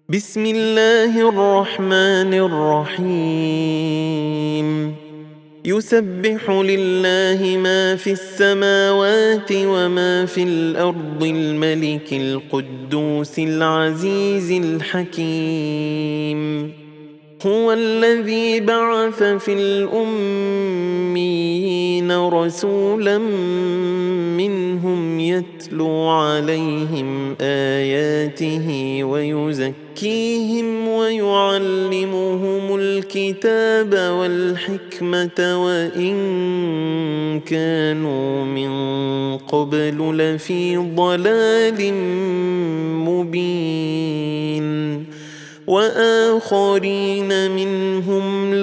بسم الله الرحمن الرحيم يسبح لله ما في السماوات وما في الأرض الملك القدوس العزيز الحكيم هو الذي بعث في الأميين رسولا منهم يتلو عليهم آياته ويزكيهم ويعلمهم الكتاب والحكمة وإن كانوا من قبل لفي ضلال مبين وآخرين منهم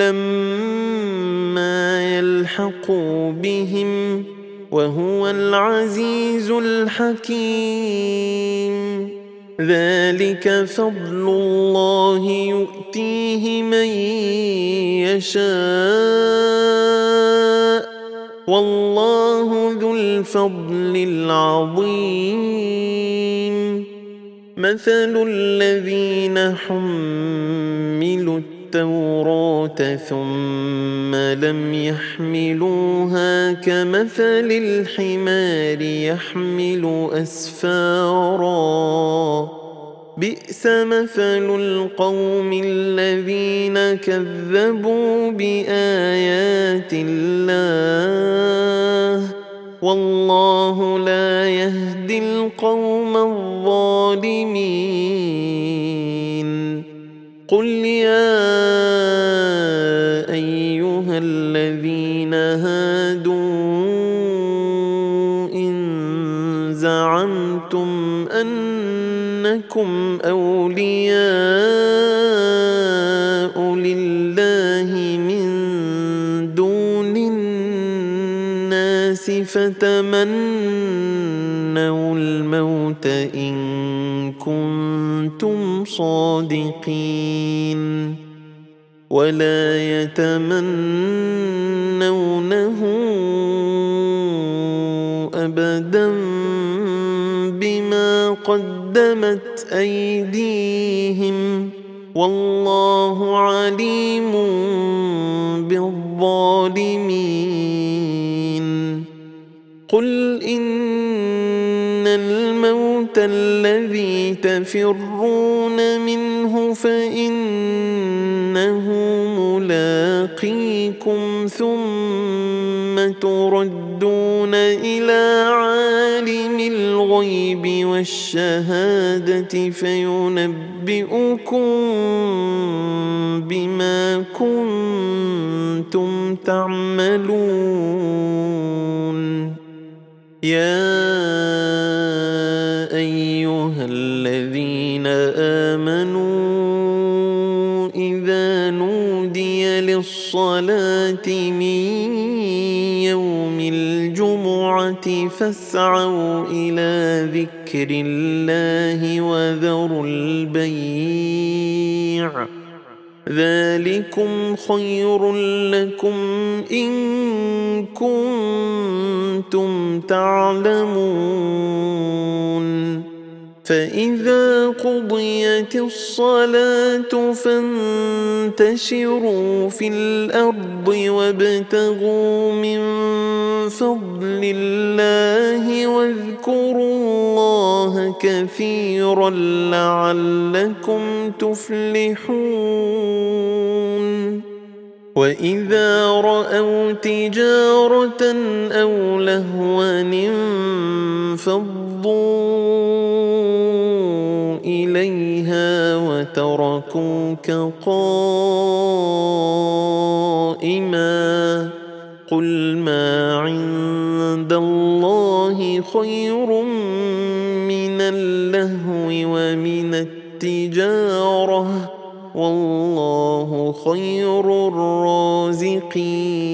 لما يلحقوا بهم وهو العزيز الحكيم ذلك فضل الله يؤتيه من يشاء والله ذو الفضل العظيم مثل الذين حملوا التوراة ثم لم يحملوها كمثل الحمار يحمل أسفارا بئس مثل القوم الذين كذبوا بآيات الله والله لا يهدي القوم الظالمين قل يا أيها الذين هادوا إن زعمتم أنكم أولياء لله من دون الناس فتمنوا الموت إن كنتم صادقين ولا يتمنونه أبدا بما قدمت أيديهم والله عليم بالظالمين قل إن الموت الذي تفرون منه فإنه ملاقيكم ثم تردون إلى عالم الغيب والشهادة فينبئكم بما كنتم تعملون يا أيها الذين آمنوا إذا نودي للصلاة من يوم الجمعة فاسعوا إلى ذكر الله وذروا البيع ذلكم خير لكم إن كنتم تعلمون فإذا قضيت الصلاة فانتشروا في الأرض وابتغوا من فضل الله واذكروا الله كثيرا لعلكم تفلحون وإذا رأوا تجارة أو لهوا انفضوا إليها وتركوك قائما قل ما عند الله خير من اللهو ومن التجارة والله خير الرازقين